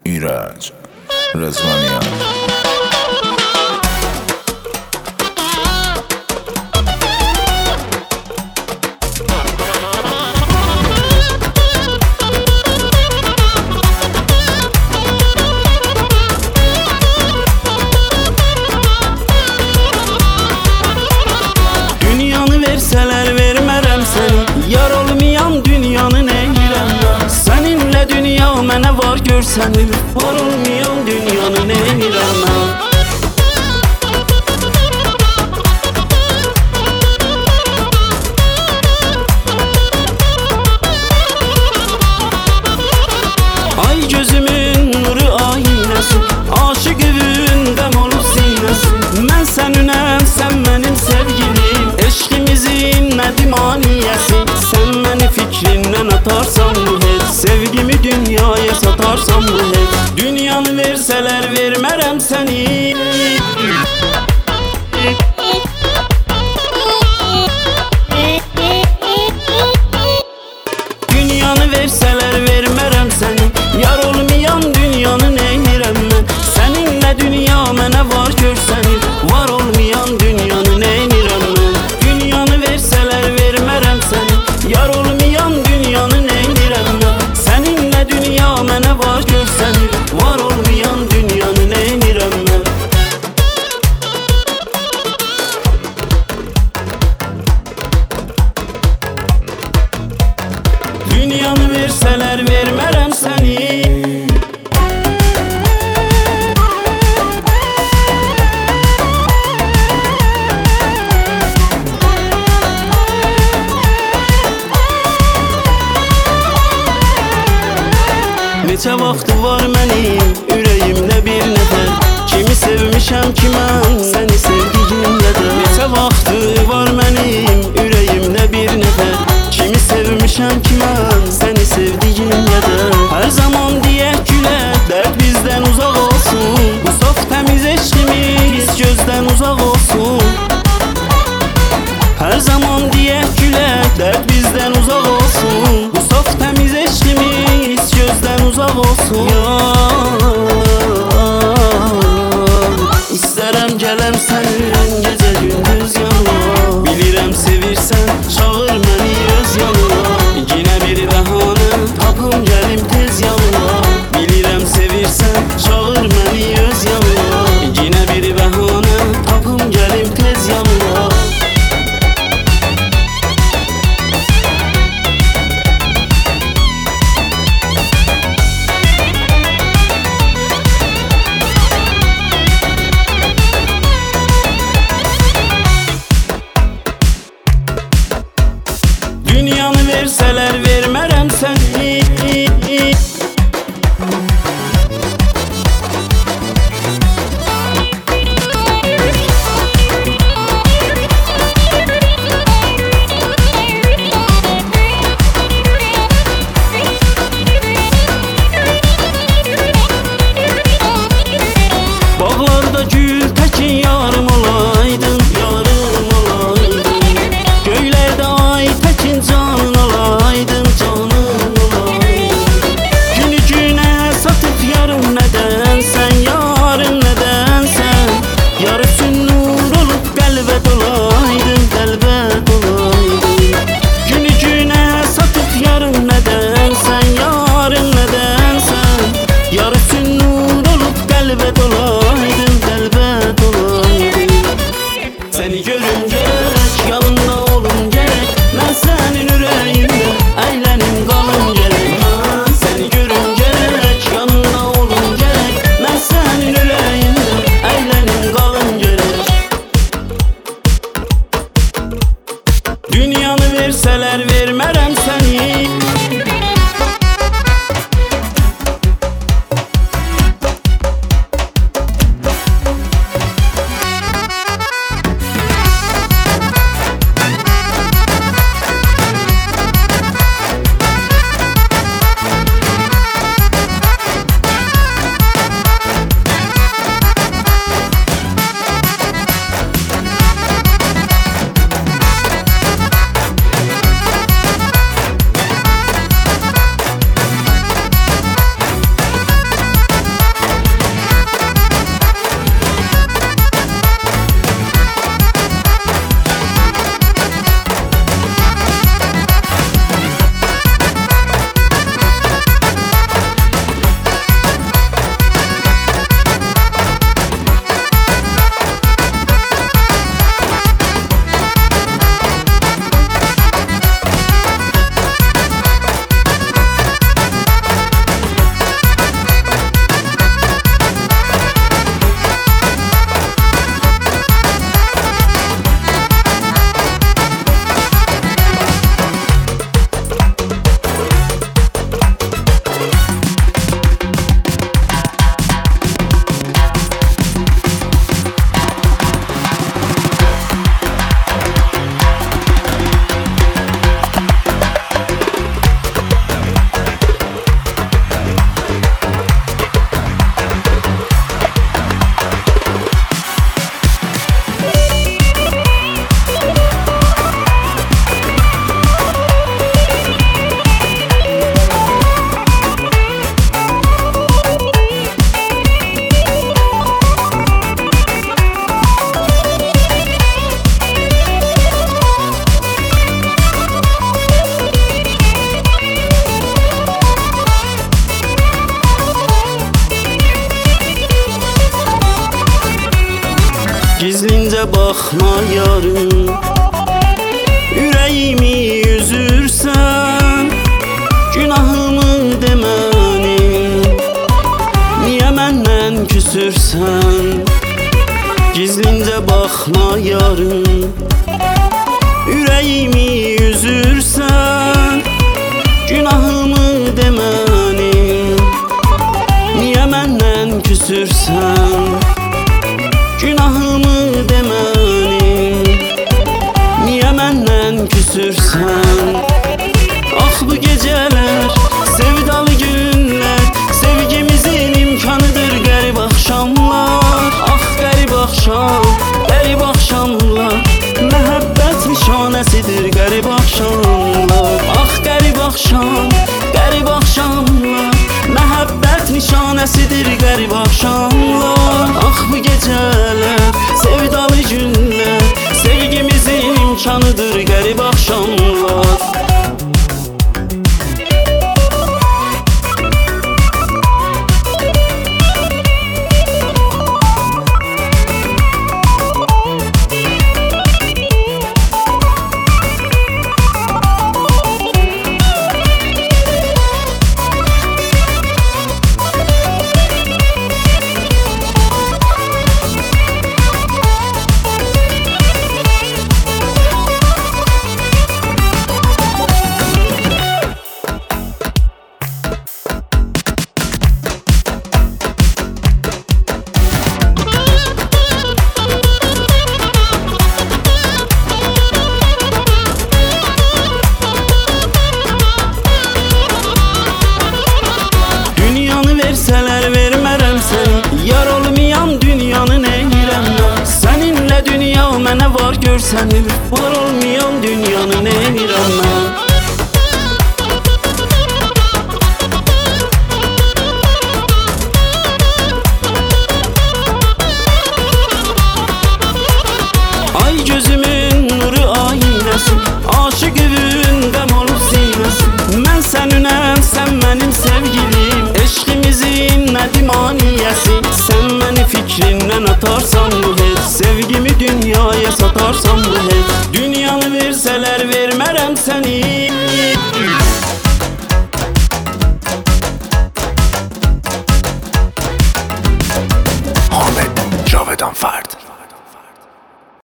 ایرج رزوانیان. Dünyanı verseler vermərəm səni, yar olmayan dünyanı neyirəm mən? Səninlə dünya mənə var görsənir, var olmayan dünyanı neyirəm mən? Ay gözümün nuru aynəsi, aşık evindəm olub sinəsi. Mən səninəm, sən mənim sevgilim, eşqimizin nədimaniyəsi. Sən məni fikrindən atarsan bu heç, sevgimi dünyaya satarsan bu heç. Dünyanı versələr vermərəm səni. Dünyanı versələr vermərəm səni, yar olmayan dünyanı neyirəm mən? Səninlə dünya mənə var görsənir, var olmayan dünyanı neyirəm mən? Dünyanı versələr vermərəm səni, yar olmayan dünyanı neyirəm mən? Səninlə dünya mənə var görsənir, var olmayan dünyanı neyirəm mən? Dünyanı versələr vermərəm səni. Neçə vaxtı var mənim ürəyimdə bir nəfər, kimi sevmişəm ki mən səni sevdiyimlə də. Neçə vaxtı var mənim ürəyimdə bir nəfər, kimi sevmişəm ki mən səni sevdiyimlə də. Hər zaman deyək gülək, dərd bizdən uzaq olsun, bu saf təmiz eşqimiz gözdən uzaq olsun. Hər zaman deyək gülək, dərd bizdən uzaq olsun, bu saf təmiz eşqimiz gözdən uzaq olsun. İstərəm gələm sənin gecə gündüz yanına, bilirəm sevirsən çağır məni öz yanına. Yenə bir bəhanə tapım gəlim tez yanına, bilirəm sevirsən çağır məni öz yanına. Yenə bir bəhanə tapım gəlim tez yanına. Gizlincə baxma yarım, ürəyimi üzürsən, günahımı demənim, niyə məndən küsürsən? Gizlincə baxma yarım, ürəyimi üzürsən, günahımı demənim, niyə məndən küsürsən? Günahımı demənim, niyə məndən küsürsən? Ah bu gecələr, sevdalı günlər, sevgimizin imkanıdır qərib axşamlar. Ah qərib axşam, qərib axşamlar, məhəbbət nişanəsidir qərib axşamlar. Ah qərib axşam, qərib axşamlar, məhəbbət nişanəsidir qərib axşamlar. Ah bu gecələr, sevdalı günlər, sevgimizin imkanıdır qərib axşamlar. Versələr vermərəm səni, yar olmayan dünyanı neynirəm mən? Səninlə dünya mənə var görsənir, var olmayan dünyanı neynirəm mən? Ay gözümün nuru aynəsi, aşıq övündəm olub sinəsi. Mən səninəm, sən mənim sevgilim, eşqimizin nədir maniyəsi? Sən məni fikrindən atarsan bu